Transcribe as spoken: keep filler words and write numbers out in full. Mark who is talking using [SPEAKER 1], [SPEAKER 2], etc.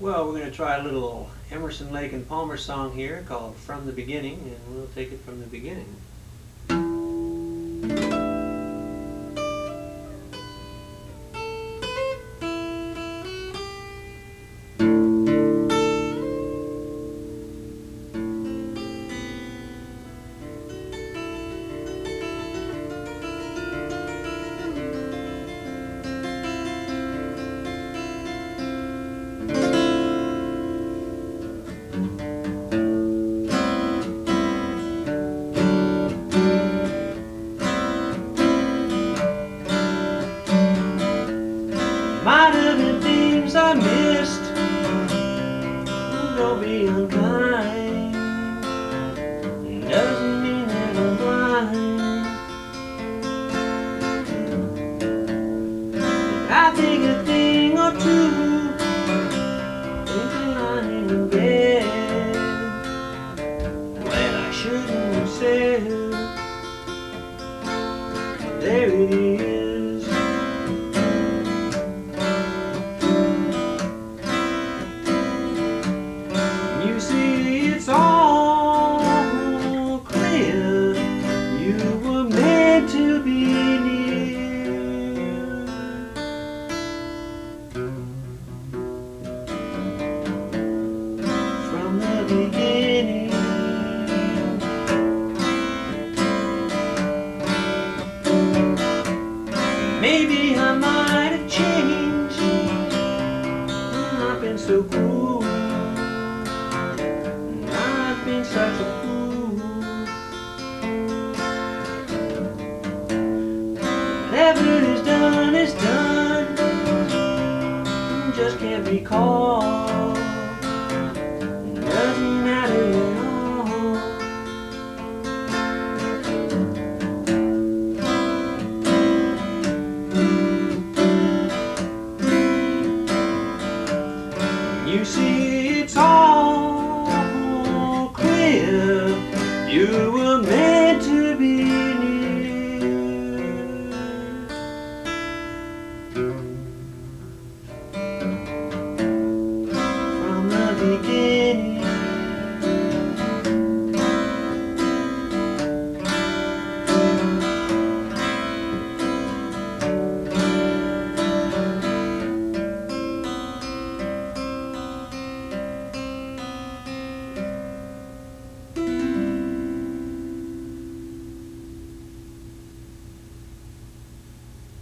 [SPEAKER 1] Well, we're going to try a little Emerson, Lake and Palmer song here called From the Beginning, and we'll take it from the beginning. Might have been things I missed. Don't be unkind. Doesn't mean that I'm blind. I think a thing or two, thinking lying in bed. Well, I shouldn't have said. There it is. You see, it's all clear. You were meant to be near. From the beginning. Maybe I might have changed. I've been so cruel. I've been such a fool. Whatever is done is done. Just can't be called. Doesn't matter at all. You see,